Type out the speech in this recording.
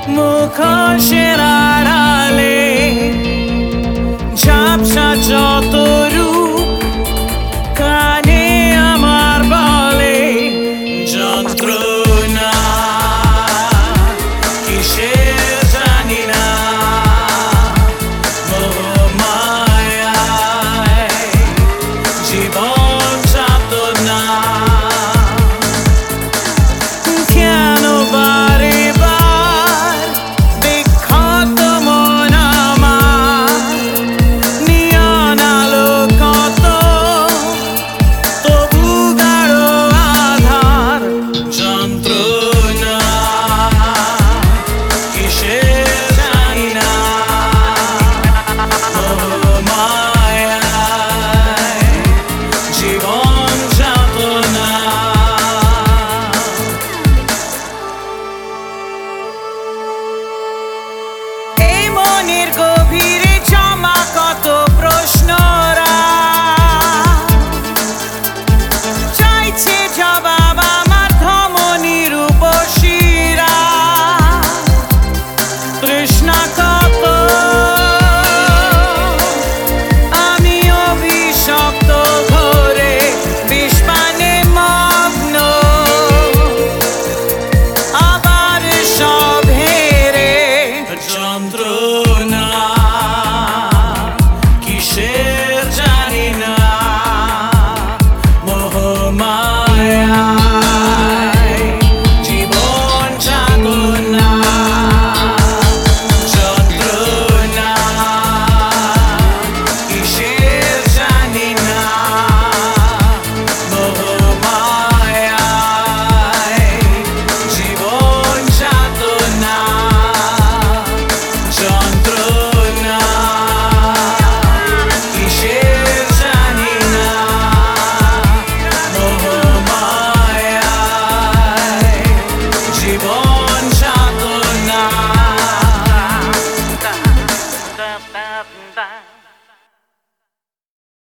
মুখোশের আড়ালে ঝাপসা যত রূপ কানে আমার বলে যন্ত্রণা কিসের জানি না মোহমায়ায় জীবন যাতনা কেন বারে বার বিক্ষত মন আমার নিয়ন আলো কত তবু গাঢ় আধার যন্ত্রণা কিসের জানি না মোহমায়ায় জীবন যাতনা এই মনের গভীরে জমা কত প্রশ্নরা চাইছে জবাব আমার ধমনীর উপশিরা তৃষ্ণা কত আমি অভিশপ্ত ঘরে বিষপানে মগ্ন আবার সব হেরে যন্ত্রণা কিসের জানি না মোহমা